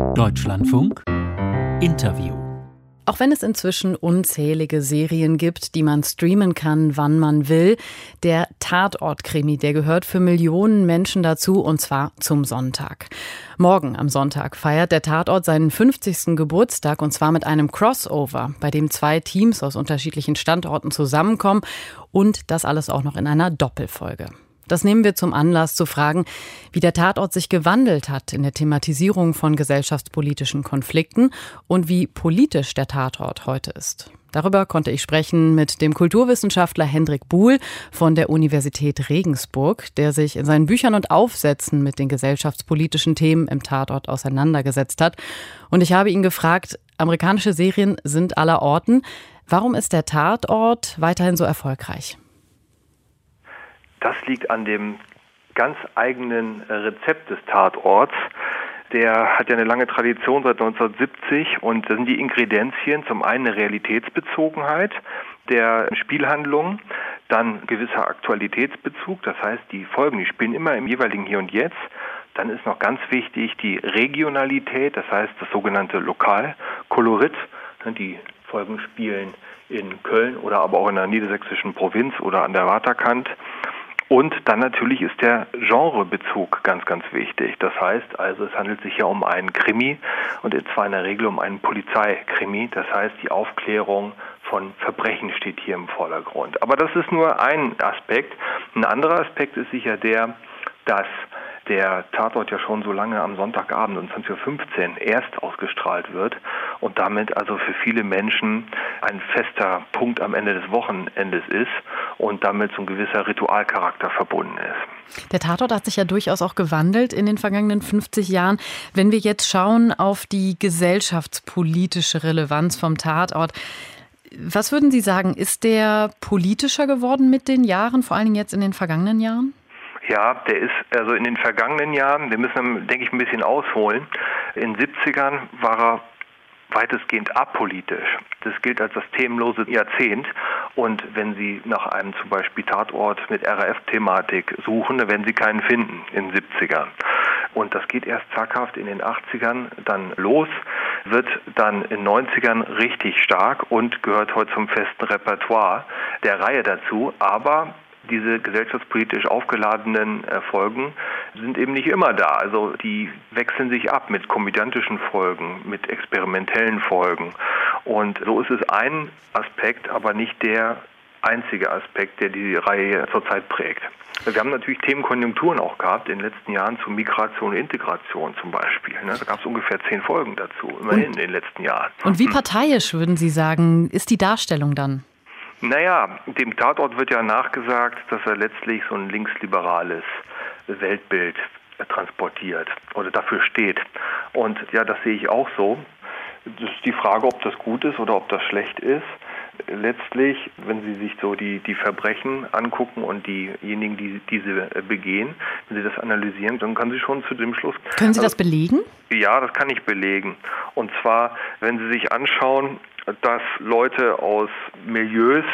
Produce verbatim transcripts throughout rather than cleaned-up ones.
Deutschlandfunk Interview. Auch wenn es inzwischen unzählige Serien gibt, die man streamen kann, wann man will, der Tatort-Krimi, der gehört für Millionen Menschen dazu, und zwar zum Sonntag. Morgen am Sonntag feiert der Tatort seinen fünfzigsten Geburtstag, und zwar mit einem Crossover, bei dem zwei Teams aus unterschiedlichen Standorten zusammenkommen, und das alles auch noch in einer Doppelfolge. Das nehmen wir zum Anlass zu fragen, wie der Tatort sich gewandelt hat in der Thematisierung von gesellschaftspolitischen Konflikten und wie politisch der Tatort heute ist. Darüber konnte ich sprechen mit dem Kulturwissenschaftler Hendrik Buhl von der Universität Regensburg, der sich in seinen Büchern und Aufsätzen mit den gesellschaftspolitischen Themen im Tatort auseinandergesetzt hat. Und ich habe ihn gefragt, amerikanische Serien sind aller Orten. Warum ist der Tatort weiterhin so erfolgreich? Das liegt an dem ganz eigenen Rezept des Tatorts. Der hat ja eine lange Tradition seit neunzehnhundertsiebzig, und da sind die Ingredienzien zum einen eine Realitätsbezogenheit der Spielhandlung, dann gewisser Aktualitätsbezug, das heißt, die Folgen, die spielen immer im jeweiligen Hier und Jetzt. Dann ist noch ganz wichtig die Regionalität, das heißt das sogenannte Lokalkolorit. Die Folgen spielen in Köln oder aber auch in der niedersächsischen Provinz oder an der Waterkant. Und dann natürlich ist der Genrebezug ganz, ganz wichtig. Das heißt also, es handelt sich ja um einen Krimi, und zwar in der Regel um einen Polizeikrimi. Das heißt, die Aufklärung von Verbrechen steht hier im Vordergrund. Aber das ist nur ein Aspekt. Ein anderer Aspekt ist sicher der, dass der Tatort ja schon so lange am Sonntagabend um zwanzig Uhr fünfzehn erst ausgestrahlt wird und damit also für viele Menschen ein fester Punkt am Ende des Wochenendes ist und damit so ein gewisser Ritualcharakter verbunden ist. Der Tatort hat sich ja durchaus auch gewandelt in den vergangenen fünfzig Jahren. Wenn wir jetzt schauen auf die gesellschaftspolitische Relevanz vom Tatort, was würden Sie sagen, ist der politischer geworden mit den Jahren, vor allen Dingen jetzt in den vergangenen Jahren? Ja, der ist also in den vergangenen Jahren, wir müssen, denke ich, ein bisschen ausholen. In den siebzigern war er weitestgehend apolitisch. Das gilt als das themenlose Jahrzehnt. Und wenn Sie nach einem zum Beispiel Tatort mit R A F-Thematik suchen, dann werden Sie keinen finden in den siebzigern. Und das geht erst zackhaft in den achtzigern dann los, wird dann in den neunzigern richtig stark und gehört heute zum festen Repertoire der Reihe dazu. Aber diese gesellschaftspolitisch aufgeladenen Folgen sind eben nicht immer da. Also die wechseln sich ab mit komödiantischen Folgen, mit experimentellen Folgen. Und so ist es ein Aspekt, aber nicht der einzige Aspekt, der die Reihe zurzeit prägt. Wir haben natürlich Themenkonjunkturen auch gehabt in den letzten Jahren zu Migration und Integration zum Beispiel. Da gab es ungefähr zehn Folgen dazu, immerhin in den letzten Jahren. Und wie parteiisch, würden Sie sagen, ist die Darstellung dann? Naja, dem Tatort wird ja nachgesagt, dass er letztlich so ein linksliberales Weltbild transportiert oder dafür steht. Und ja, das sehe ich auch so. Das ist die Frage, ob das gut ist oder ob das schlecht ist. Letztlich, wenn Sie sich so die, die Verbrechen angucken und diejenigen, die diese begehen, wenn Sie das analysieren, dann können Sie schon zu dem Schluss. Können Sie das also belegen? Ja, das kann ich belegen. Und zwar, wenn Sie sich anschauen, dass Leute aus Milieus,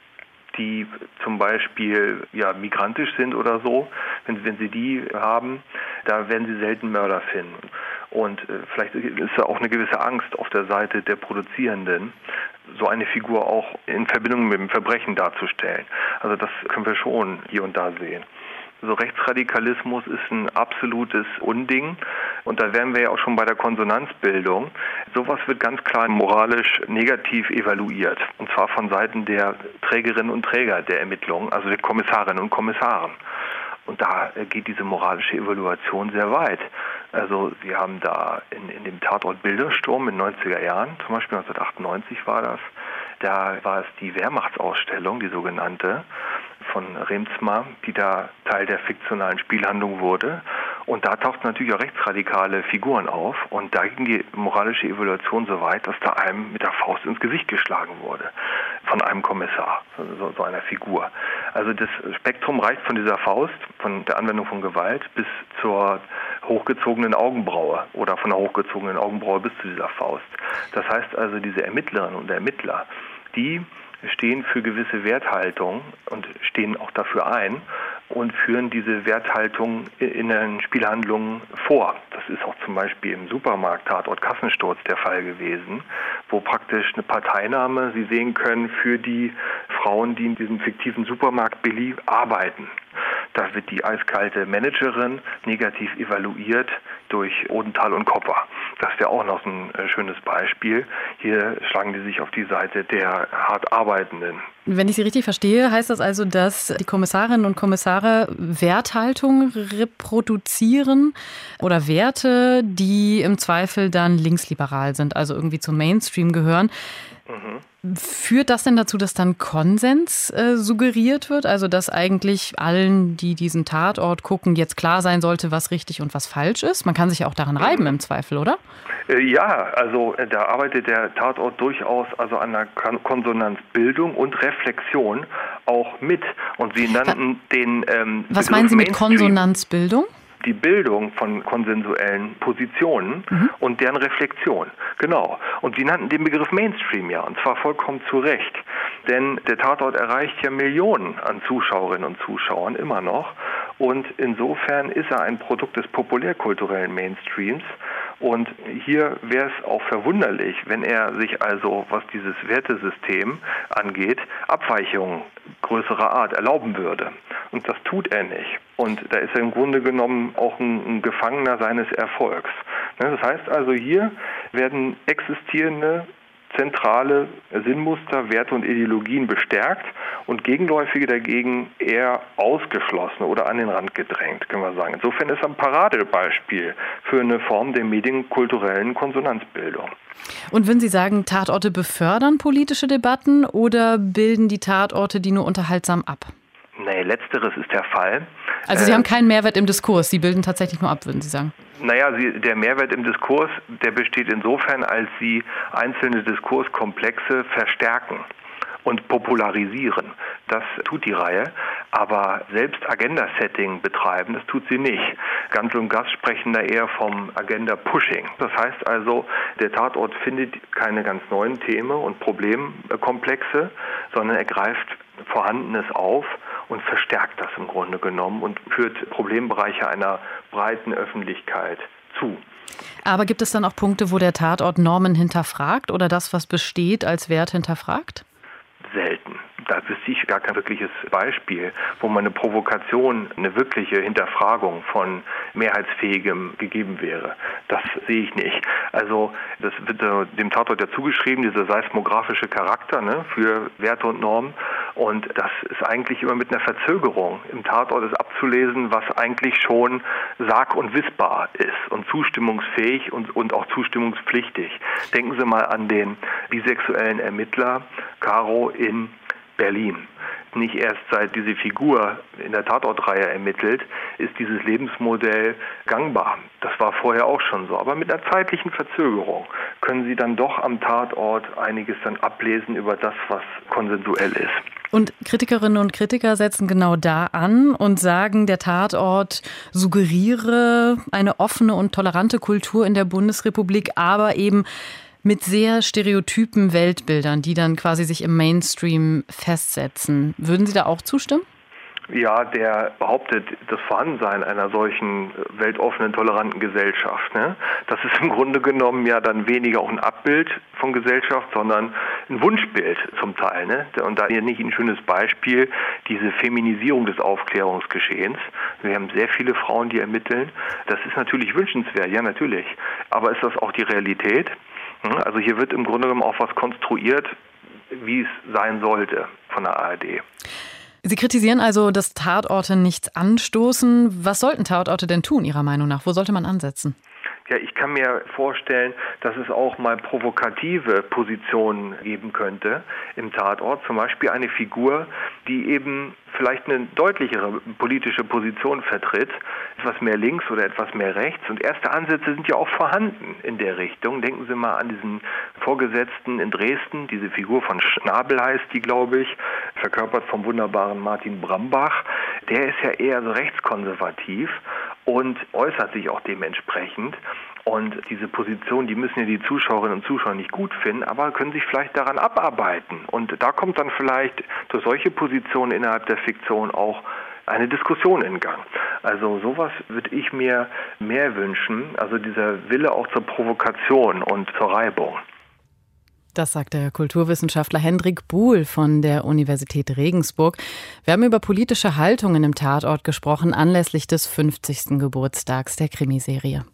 die zum Beispiel ja migrantisch sind oder so, wenn, wenn Sie die haben, da werden Sie selten Mörder finden. Und äh, vielleicht ist da auch eine gewisse Angst auf der Seite der Produzierenden, so eine Figur auch in Verbindung mit dem Verbrechen darzustellen. Also das können wir schon hier und da sehen. So Rechtsradikalismus ist ein absolutes Unding, und da wären wir ja auch schon bei der Konsonanzbildung. Sowas wird ganz klar moralisch negativ evaluiert, und zwar von Seiten der Trägerinnen und Träger der Ermittlungen, also der Kommissarinnen und Kommissaren. Und da geht diese moralische Evaluation sehr weit. Also Sie haben da in, in dem Tatort Bildersturm in den neunziger Jahren, zum Beispiel neunzehnhundertachtundneunzig war das, da war es die Wehrmachtsausstellung, die sogenannte, von Reemtsma, die da Teil der fiktionalen Spielhandlung wurde. Und da tauchten natürlich auch rechtsradikale Figuren auf. Und da ging die moralische Evaluation so weit, dass da einem mit der Faust ins Gesicht geschlagen wurde. Von einem Kommissar, so, so einer Figur. Also das Spektrum reicht von dieser Faust, von der Anwendung von Gewalt, bis zur hochgezogenen Augenbraue oder von der hochgezogenen Augenbraue bis zu dieser Faust. Das heißt also, diese Ermittlerinnen und Ermittler, die stehen für gewisse Werthaltung und stehen auch dafür ein. und führen diese Werthaltung in den Spielhandlungen vor. Das ist auch zum Beispiel im Supermarkt-Tatort Kassensturz der Fall gewesen, wo praktisch eine Parteinahme Sie sehen können für die Frauen, die in diesem fiktiven Supermarkt Billy arbeiten. Da wird die eiskalte Managerin negativ evaluiert durch Odenthal und Kopper. Das wäre auch noch ein schönes Beispiel. Hier schlagen die sich auf die Seite der hart Arbeitenden. Wenn ich Sie richtig verstehe, heißt das also, dass die Kommissarinnen und Kommissare Werthaltung reproduzieren oder Werte, die im Zweifel dann linksliberal sind, also irgendwie zum Mainstream gehören. Mhm. Führt das denn dazu, dass dann Konsens äh, suggeriert wird? Also dass eigentlich allen, die diesen Tatort gucken, jetzt klar sein sollte, was richtig und was falsch ist? Man kann sich ja auch daran reiben im Zweifel, oder? Äh, ja, also äh, da arbeitet der Tatort durchaus also an der Kon- Konsonanzbildung und Reflexion auch mit. Und Sie nannten was, den ähm, Was meinen Sie mit Mainstream. Konsonanzbildung? Die Bildung von konsensuellen Positionen mhm. und deren Reflexion. Genau. Und Sie nannten den Begriff Mainstream ja, und zwar vollkommen zu Recht. Denn der Tatort erreicht ja Millionen an Zuschauerinnen und Zuschauern immer noch. Und insofern ist er ein Produkt des populärkulturellen Mainstreams. Und hier wäre es auch verwunderlich, wenn er sich also, was dieses Wertesystem angeht, Abweichungen größerer Art erlauben würde. Und das tut er nicht. Und da ist er im Grunde genommen auch ein, ein Gefangener seines Erfolgs. Das heißt also, hier werden existierende zentrale Sinnmuster, Werte und Ideologien bestärkt und gegenläufige dagegen eher ausgeschlossen oder an den Rand gedrängt, können wir sagen. Insofern ist er ein Paradebeispiel für eine Form der medienkulturellen Konsonanzbildung. Und würden Sie sagen, Tatorte befördern politische Debatten oder bilden die Tatorte die nur unterhaltsam ab? Nee, letzteres ist der Fall. Also Sie äh, haben keinen Mehrwert im Diskurs, Sie bilden tatsächlich nur ab, würden Sie sagen? Naja, sie, der Mehrwert im Diskurs, der besteht insofern, als sie einzelne Diskurskomplexe verstärken und popularisieren. Das tut die Reihe, aber selbst Agenda-Setting betreiben, das tut sie nicht. Ganz und Gast sprechen da eher vom Agenda-Pushing. Das heißt also, der Tatort findet keine ganz neuen Themen und Problemkomplexe, sondern er greift Vorhandenes auf und verstärkt das im Grunde genommen und führt Problembereiche einer breiten Öffentlichkeit zu. Aber gibt es dann auch Punkte, wo der Tatort Normen hinterfragt oder das, was besteht, als Wert hinterfragt? Selten. Da wüsste ich gar kein wirkliches Beispiel, wo man eine Provokation, eine wirkliche Hinterfragung von Mehrheitsfähigem gegeben wäre. Das sehe ich nicht. Also das wird dem Tatort ja zugeschrieben, dieser seismografische Charakter, ne, für Werte und Normen. Und das ist eigentlich immer mit einer Verzögerung. Im Tatort ist abzulesen, was eigentlich schon sag- und wissbar ist und zustimmungsfähig und, und auch zustimmungspflichtig. Denken Sie mal an den bisexuellen Ermittler Caro in Berlin. Nicht erst seit diese Figur in der Tatortreihe ermittelt, ist dieses Lebensmodell gangbar. Das war vorher auch schon so. Aber mit einer zeitlichen Verzögerung können Sie dann doch am Tatort einiges dann ablesen über das, was konsensuell ist. Und Kritikerinnen und Kritiker setzen genau da an und sagen, der Tatort suggeriere eine offene und tolerante Kultur in der Bundesrepublik, aber eben mit sehr stereotypen Weltbildern, die dann quasi sich im Mainstream festsetzen. Würden Sie da auch zustimmen? Ja, der behauptet das Vorhandensein einer solchen weltoffenen, toleranten Gesellschaft. Ne? Das ist im Grunde genommen ja dann weniger auch ein Abbild von Gesellschaft, sondern ein Wunschbild zum Teil. Ne? Und da hier nicht ein schönes Beispiel, diese Feminisierung des Aufklärungsgeschehens. Wir haben sehr viele Frauen, die ermitteln. Das ist natürlich wünschenswert, ja natürlich. Aber ist das auch die Realität? Also hier wird im Grunde genommen auch was konstruiert, wie es sein sollte von der A R D. Sie kritisieren also, dass Tatorte nichts anstoßen. Was sollten Tatorte denn tun, Ihrer Meinung nach? Wo sollte man ansetzen? Ja, ich kann mir vorstellen, dass es auch mal provokative Positionen geben könnte im Tatort. Zum Beispiel eine Figur, die eben vielleicht eine deutlichere politische Position vertritt, etwas mehr links oder etwas mehr rechts. Und erste Ansätze sind ja auch vorhanden in der Richtung. Denken Sie mal an diesen Vorgesetzten in Dresden, diese Figur von Schnabel heißt die, glaube ich, verkörpert vom wunderbaren Martin Brambach. Der ist ja eher so rechtskonservativ und äußert sich auch dementsprechend. Und diese Position, die müssen ja die Zuschauerinnen und Zuschauer nicht gut finden, aber können sich vielleicht daran abarbeiten. Und da kommt dann vielleicht durch solche Positionen innerhalb der Fiktion auch eine Diskussion in Gang. Also sowas würde ich mir mehr wünschen, also dieser Wille auch zur Provokation und zur Reibung. Das sagt der Kulturwissenschaftler Hendrik Buhl von der Universität Regensburg. Wir haben über politische Haltungen im Tatort gesprochen, anlässlich des fünfzigsten Geburtstags der Krimiserie.